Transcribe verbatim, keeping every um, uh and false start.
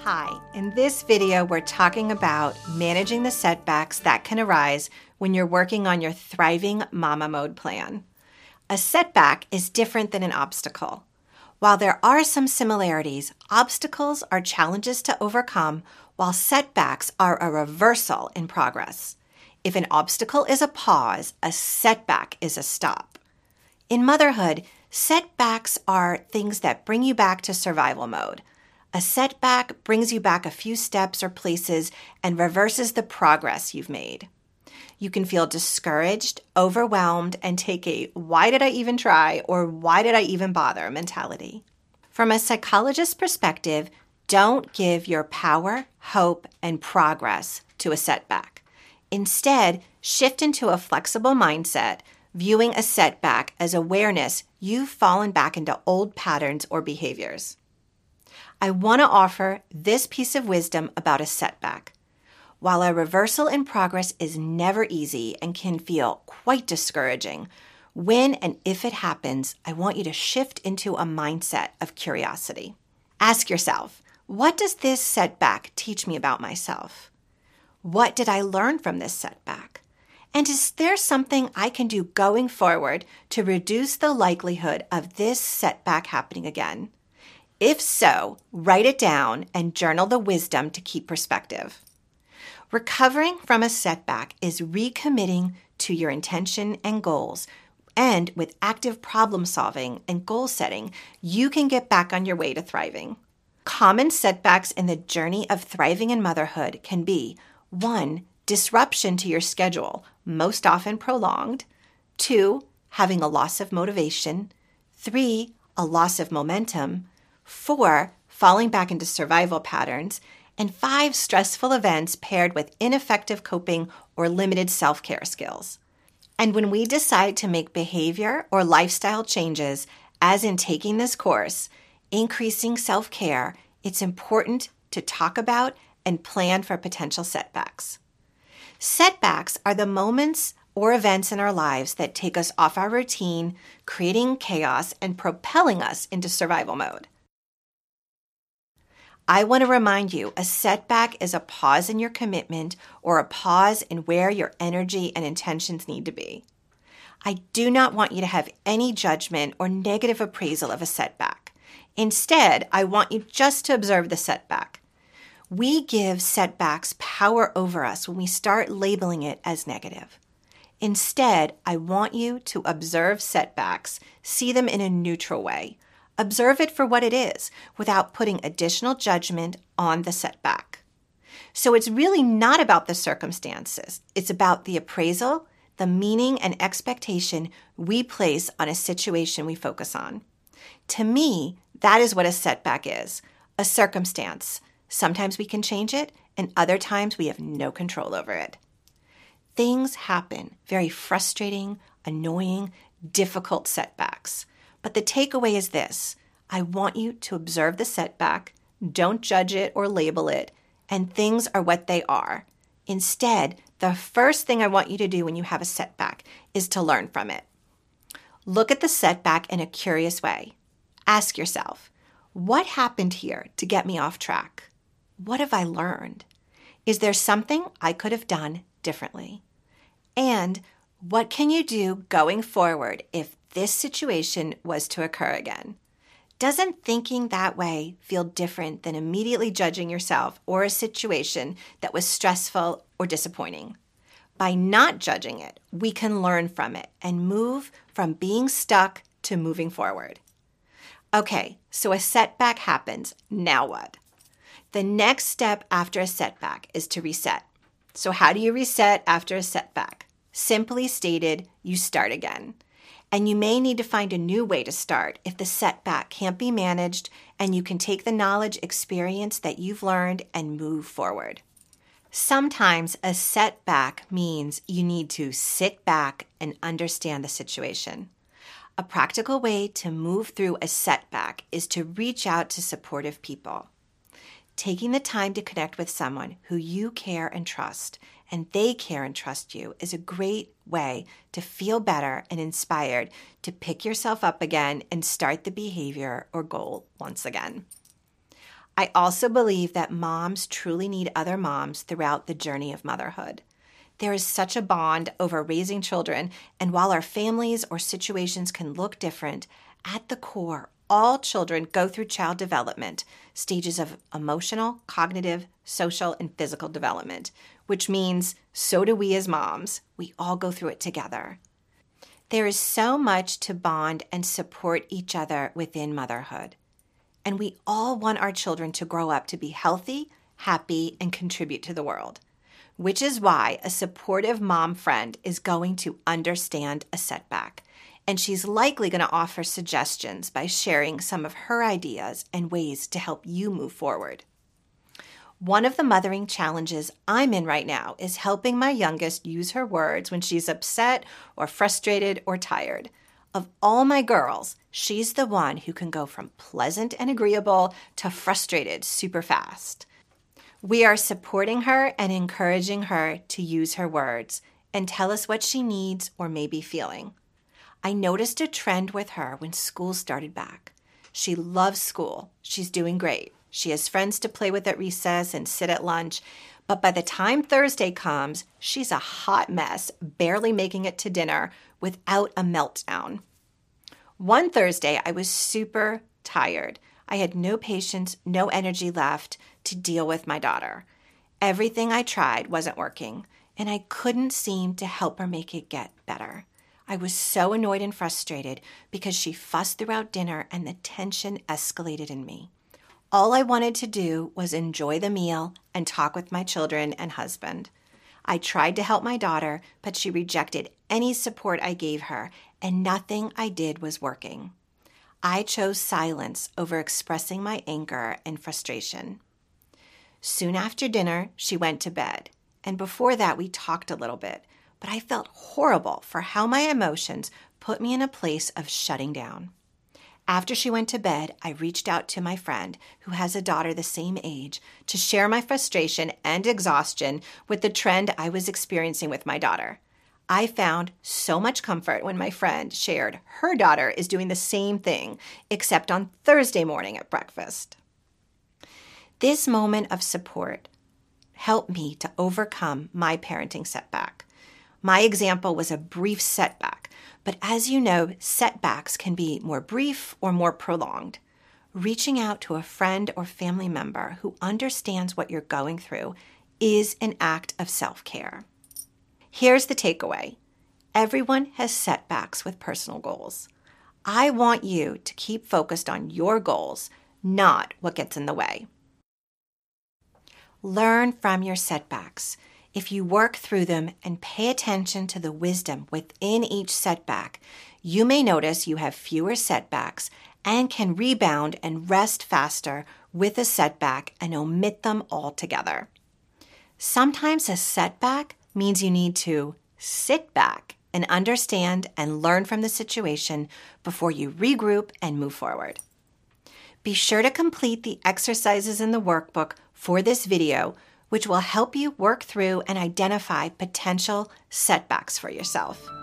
Hi, in this video we're talking about managing the setbacks that can arise when you're working on your Thriving Mama Mode plan. A setback is different than an obstacle. While there are some similarities, obstacles are challenges to overcome, while setbacks are a reversal in progress. If an obstacle is a pause, a setback is a stop. In motherhood, setbacks are things that bring you back to survival mode. A setback brings you back a few steps or places and reverses the progress you've made. You can feel discouraged, overwhelmed, and take a "why did I even try" or "why did I even bother" mentality. From a psychologist's perspective, don't give your power, hope, and progress to a setback. Instead, shift into a flexible mindset, viewing a setback as awareness you've fallen back into old patterns or behaviors. I want to offer this piece of wisdom about a setback. While a reversal in progress is never easy and can feel quite discouraging, when and if it happens, I want you to shift into a mindset of curiosity. Ask yourself, what does this setback teach me about myself? What did I learn from this setback? And is there something I can do going forward to reduce the likelihood of this setback happening again? If so, write it down and journal the wisdom to keep perspective. Recovering from a setback is recommitting to your intention and goals, and with active problem solving and goal setting, you can get back on your way to thriving. Common setbacks in the journey of thriving in motherhood can be: one, disruption to your schedule, most often prolonged; two, having a loss of motivation; three, a loss of momentum; four, falling back into survival patterns; and five, stressful events paired with ineffective coping or limited self-care skills. And when we decide to make behavior or lifestyle changes, as in taking this course, increasing self-care, it's important to talk about and plan for potential setbacks. Setbacks are the moments or events in our lives that take us off our routine, creating chaos and propelling us into survival mode. I want to remind you, a setback is a pause in your commitment or a pause in where your energy and intentions need to be. I do not want you to have any judgment or negative appraisal of a setback. Instead, I want you just to observe the setback. We give setbacks power over us when we start labeling it as negative. Instead, I want you to observe setbacks, see them in a neutral way. Observe it for what it is, without putting additional judgment on the setback. So it's really not about the circumstances. It's about the appraisal, the meaning and expectation we place on a situation we focus on. To me, that is what a setback is, a circumstance. Sometimes we can change it, and other times we have no control over it. Things happen, very frustrating, annoying, difficult setbacks. But the takeaway is this: I want you to observe the setback, don't judge it or label it, and things are what they are. Instead, the first thing I want you to do when you have a setback is to learn from it. Look at the setback in a curious way. Ask yourself, what happened here to get me off track? What have I learned? Is there something I could have done differently? And what can you do going forward if this situation was to occur again? Doesn't thinking that way feel different than immediately judging yourself or a situation that was stressful or disappointing? By not judging it, we can learn from it and move from being stuck to moving forward. Okay, so a setback happens. Now what? The next step after a setback is to reset. So how do you reset after a setback? Simply stated, you start again. And you may need to find a new way to start if the setback can't be managed, and you can take the knowledge, experience that you've learned and move forward. Sometimes a setback means you need to sit back and understand the situation. A practical way to move through a setback is to reach out to supportive people. Taking the time to connect with someone who you care and trust, and they care and trust you, is a great way to feel better and inspired to pick yourself up again and start the behavior or goal once again. I also believe that moms truly need other moms throughout the journey of motherhood. There is such a bond over raising children, and while our families or situations can look different, at the core, all children go through child development, stages of emotional, cognitive, social, and physical development, which means so do we as moms. We all go through it together. There is so much to bond and support each other within motherhood. And we all want our children to grow up to be healthy, happy, and contribute to the world, which is why a supportive mom friend is going to understand a setback. And she's likely going to offer suggestions by sharing some of her ideas and ways to help you move forward. One of the mothering challenges I'm in right now is helping my youngest use her words when she's upset or frustrated or tired. Of all my girls, she's the one who can go from pleasant and agreeable to frustrated super fast. We are supporting her and encouraging her to use her words and tell us what she needs or may be feeling. I noticed a trend with her when school started back. She loves school. She's doing great. She has friends to play with at recess and sit at lunch. But by the time Thursday comes, she's a hot mess, barely making it to dinner without a meltdown. One Thursday, I was super tired. I had no patience, no energy left to deal with my daughter. Everything I tried wasn't working, and I couldn't seem to help her make it get better. I was so annoyed and frustrated because she fussed throughout dinner and the tension escalated in me. All I wanted to do was enjoy the meal and talk with my children and husband. I tried to help my daughter, but she rejected any support I gave her, and nothing I did was working. I chose silence over expressing my anger and frustration. Soon after dinner, she went to bed, and before that we talked a little bit, but I felt horrible for how my emotions put me in a place of shutting down. After she went to bed, I reached out to my friend, who has a daughter the same age, to share my frustration and exhaustion with the trend I was experiencing with my daughter. I found so much comfort when my friend shared her daughter is doing the same thing, except on Thursday morning at breakfast. This moment of support helped me to overcome my parenting setback. My example was a brief setback, but as you know, setbacks can be more brief or more prolonged. Reaching out to a friend or family member who understands what you're going through is an act of self-care. Here's the takeaway. Everyone has setbacks with personal goals. I want you to keep focused on your goals, not what gets in the way. Learn from your setbacks. If you work through them and pay attention to the wisdom within each setback, you may notice you have fewer setbacks and can rebound and rest faster with a setback and omit them altogether. Sometimes a setback means you need to sit back and understand and learn from the situation before you regroup and move forward. Be sure to complete the exercises in the workbook for this video, which will help you work through and identify potential setbacks for yourself.